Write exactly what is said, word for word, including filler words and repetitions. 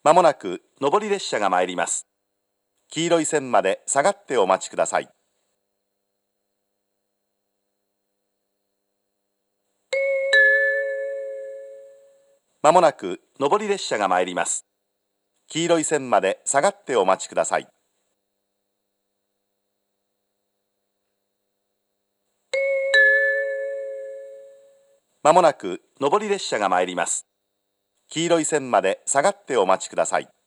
まもなく上り列車が参ります。黄色い線まで下がってお待ちください。まもなく上り列車が参ります。黄色い線まで下がってお待ちください。まもなく上り列車が参ります。黄色い線まで下がってお待ちください。